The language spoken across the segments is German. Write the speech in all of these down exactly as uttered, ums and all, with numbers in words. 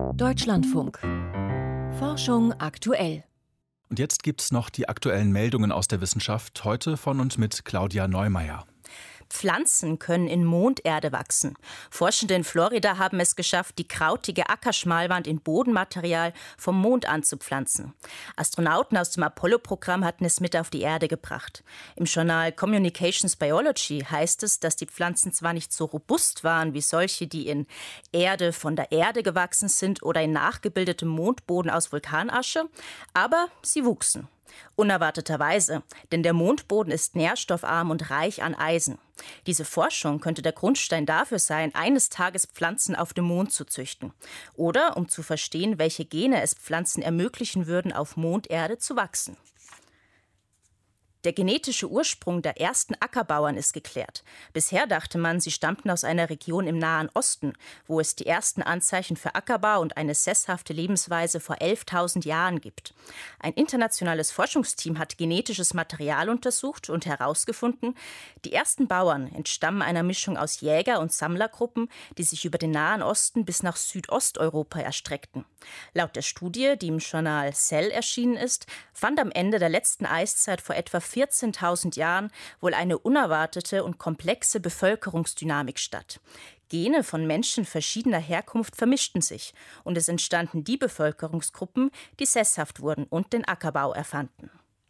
Deutschlandfunk. Forschung aktuell. Und jetzt gibt's noch die aktuellen Meldungen aus der Wissenschaft, heute von und mit Claudia Neumeier. Pflanzen können in Monderde wachsen. Forschende in Florida haben es geschafft, die krautige Ackerschmalwand in Bodenmaterial vom Mond anzupflanzen. Astronauten aus dem Apollo-Programm hatten es mit auf die Erde gebracht. Im Journal Communications Biology heißt es, dass die Pflanzen zwar nicht so robust waren wie solche, die in Erde von der Erde gewachsen sind oder in nachgebildetem Mondboden aus Vulkanasche, aber sie wuchsen. Unerwarteterweise, denn der Mondboden ist nährstoffarm und reich an Eisen. Diese Forschung könnte der Grundstein dafür sein, eines Tages Pflanzen auf dem Mond zu züchten. Oder um zu verstehen, welche Gene es Pflanzen ermöglichen würden, auf Monderde zu wachsen. Der genetische Ursprung der ersten Ackerbauern ist geklärt. Bisher dachte man, sie stammten aus einer Region im Nahen Osten, wo es die ersten Anzeichen für Ackerbau und eine sesshafte Lebensweise vor elftausend Jahren gibt. Ein internationales Forschungsteam hat genetisches Material untersucht und herausgefunden, die ersten Bauern entstammen einer Mischung aus Jäger- und Sammlergruppen, die sich über den Nahen Osten bis nach Südosteuropa erstreckten. Laut der Studie, die im Journal Cell erschienen ist, fand am Ende der letzten Eiszeit vor etwa vierzehntausend Jahren wohl eine unerwartete und komplexe Bevölkerungsdynamik statt. Gene von Menschen verschiedener Herkunft vermischten sich und es entstanden die Bevölkerungsgruppen, die sesshaft wurden und den Ackerbau erfanden.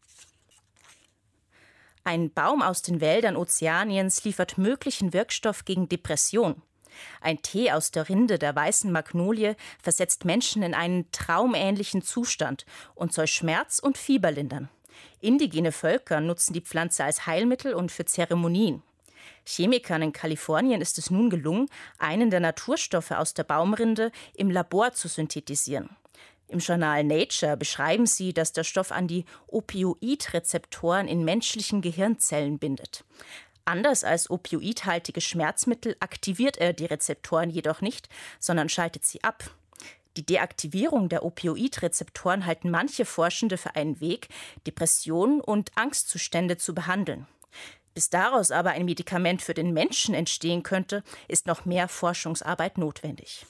Ein Baum aus den Wäldern Ozeaniens liefert möglichen Wirkstoff gegen Depression. Ein Tee aus der Rinde der weißen Magnolie versetzt Menschen in einen traumähnlichen Zustand und soll Schmerz und Fieber lindern. Indigene Völker nutzen die Pflanze als Heilmittel und für Zeremonien. Chemikern in Kalifornien ist es nun gelungen, einen der Naturstoffe aus der Baumrinde im Labor zu synthetisieren. Im Journal Nature beschreiben sie, dass der Stoff an die Opioidrezeptoren in menschlichen Gehirnzellen bindet. Anders als opioidhaltige Schmerzmittel aktiviert er die Rezeptoren jedoch nicht, sondern schaltet sie ab. Die Deaktivierung der Opioidrezeptoren halten manche Forschende für einen Weg, Depressionen und Angstzustände zu behandeln. Bis daraus aber ein Medikament für den Menschen entstehen könnte, ist noch mehr Forschungsarbeit notwendig.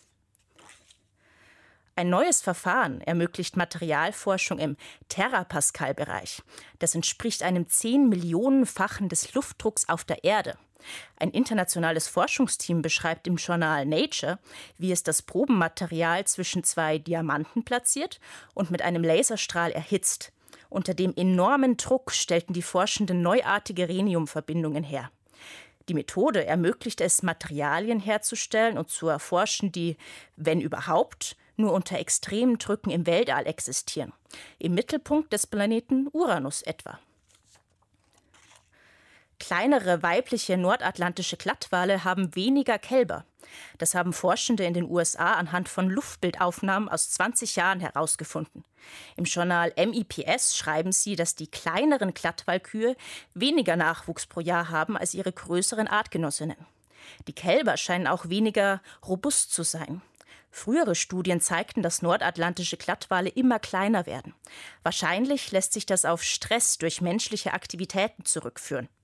Ein neues Verfahren ermöglicht Materialforschung im Terapascal-Bereich. Das entspricht einem zehn Millionenfachen des Luftdrucks auf der Erde. Ein internationales Forschungsteam beschreibt im Journal Nature, wie es das Probenmaterial zwischen zwei Diamanten platziert und mit einem Laserstrahl erhitzt. Unter dem enormen Druck stellten die Forschenden neuartige Rheniumverbindungen her. Die Methode ermöglicht es, Materialien herzustellen und zu erforschen, die, wenn überhaupt, nur unter extremen Drücken im Weltall existieren. Im Mittelpunkt des Planeten Uranus etwa. Kleinere weibliche nordatlantische Glattwale haben weniger Kälber. Das haben Forschende in den U S A anhand von Luftbildaufnahmen aus zwanzig Jahren herausgefunden. Im Journal M I P S schreiben sie, dass die kleineren Glattwalkühe weniger Nachwuchs pro Jahr haben als ihre größeren Artgenossinnen. Die Kälber scheinen auch weniger robust zu sein. Frühere Studien zeigten, dass nordatlantische Glattwale immer kleiner werden. Wahrscheinlich lässt sich das auf Stress durch menschliche Aktivitäten zurückführen.